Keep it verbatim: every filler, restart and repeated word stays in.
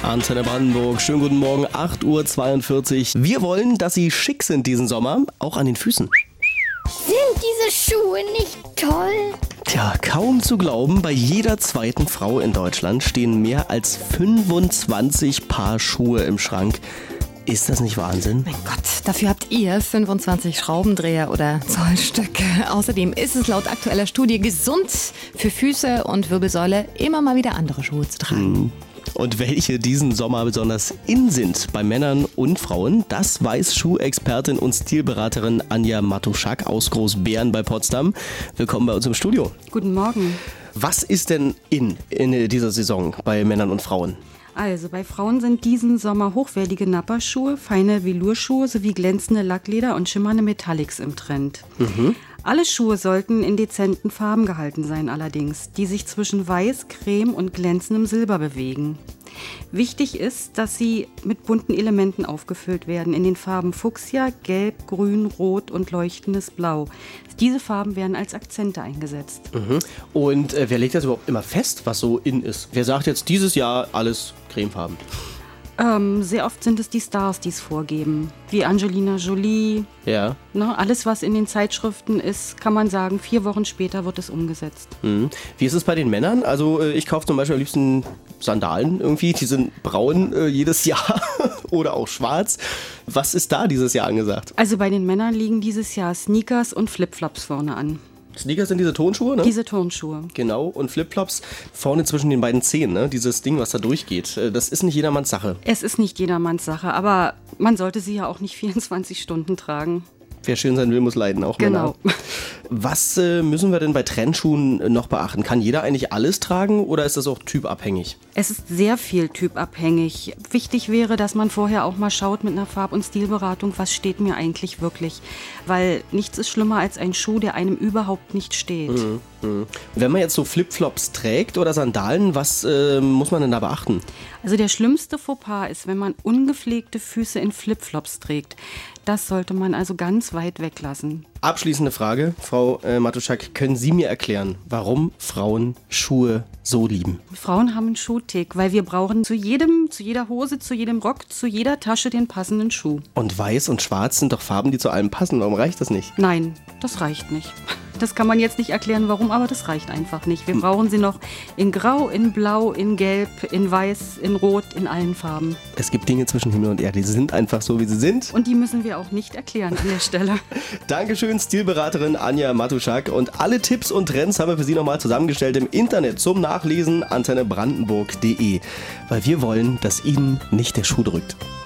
Antenne Brandenburg, schönen guten Morgen, acht Uhr zweiundvierzig. Wir wollen, dass Sie schick sind diesen Sommer, auch an den Füßen. Sind diese Schuhe nicht toll? Tja, kaum zu glauben, bei jeder zweiten Frau in Deutschland stehen mehr als fünfundzwanzig Paar Schuhe im Schrank. Ist das nicht Wahnsinn? Mein Gott, dafür habt ihr fünfundzwanzig Schraubendreher oder Zollstöcke. Außerdem ist es laut aktueller Studie gesund für Füße und Wirbelsäule, immer mal wieder andere Schuhe zu tragen. Und welche diesen Sommer besonders in sind bei Männern und Frauen, das weiß Schuhexpertin und Stilberaterin Anja Matuschak aus Großbeeren bei Potsdam. Willkommen bei uns im Studio. Guten Morgen. Was ist denn in, in dieser Saison bei Männern und Frauen? Also bei Frauen sind diesen Sommer hochwertige Napperschuhe, feine Velourschuhe sowie glänzende Lackleder und schimmernde Metallics im Trend. Mhm. Alle Schuhe sollten in dezenten Farben gehalten sein allerdings, die sich zwischen Weiß, Creme und glänzendem Silber bewegen. Wichtig ist, dass sie mit bunten Elementen aufgefüllt werden, in den Farben Fuchsia, Gelb, Grün, Rot und leuchtendes Blau. Diese Farben werden als Akzente eingesetzt. Mhm. Und äh, wer legt das überhaupt immer fest, was so in ist? Wer sagt jetzt dieses Jahr alles cremefarben? Ähm, sehr oft sind es die Stars, die es vorgeben, wie Angelina Jolie. Ja. Ne, alles, was in den Zeitschriften ist, kann man sagen, vier Wochen später wird es umgesetzt. Mhm. Wie ist es bei den Männern? Also äh, ich kaufe zum Beispiel am liebsten Sandalen irgendwie, die sind braun äh, jedes Jahr oder auch schwarz. Was ist da dieses Jahr angesagt? Also bei den Männern liegen dieses Jahr Sneakers und Flipflops vorne an. Sneakers sind diese Turnschuhe, ne? Diese Turnschuhe. Genau, und Flipflops vorne zwischen den beiden Zehen, ne? Dieses Ding, was da durchgeht. Das ist nicht jedermanns Sache. Es ist nicht jedermanns Sache, aber man sollte sie ja auch nicht vierundzwanzig Stunden tragen. Wer schön sein will, muss leiden, auch Männer. Genau. Was äh, müssen wir denn bei Trendschuhen noch beachten? Kann jeder eigentlich alles tragen oder ist das auch typabhängig? Es ist sehr viel typabhängig. Wichtig wäre, dass man vorher auch mal schaut mit einer Farb- und Stilberatung, was steht mir eigentlich wirklich. Weil nichts ist schlimmer als ein Schuh, der einem überhaupt nicht steht. Mhm. Mhm. Wenn man jetzt so Flipflops trägt oder Sandalen, was äh, muss man denn da beachten? Also der schlimmste Fauxpas ist, wenn man ungepflegte Füße in Flipflops trägt. Das sollte man also ganz weit weglassen. Abschließende Frage, Frau äh, Matuschak, können Sie mir erklären, warum Frauen Schuhe so lieben? Frauen haben einen Schuhtick, weil wir brauchen zu jedem, zu jeder Hose, zu jedem Rock, zu jeder Tasche den passenden Schuh. Und weiß und schwarz sind doch Farben, die zu allem passen. Warum reicht das nicht? Nein, das reicht nicht. Das kann man jetzt nicht erklären, warum, aber das reicht einfach nicht. Wir brauchen sie noch in Grau, in Blau, in Gelb, in Weiß, in Rot, in allen Farben. Es gibt Dinge zwischen Himmel und Erde, die sind einfach so, wie sie sind. Und die müssen wir auch nicht erklären an der Stelle. Dankeschön, Stilberaterin Anja Matuschak. Und alle Tipps und Trends haben wir für Sie nochmal zusammengestellt im Internet zum Nachlesen antenne brandenburg punkt de. Weil wir wollen, dass Ihnen nicht der Schuh drückt.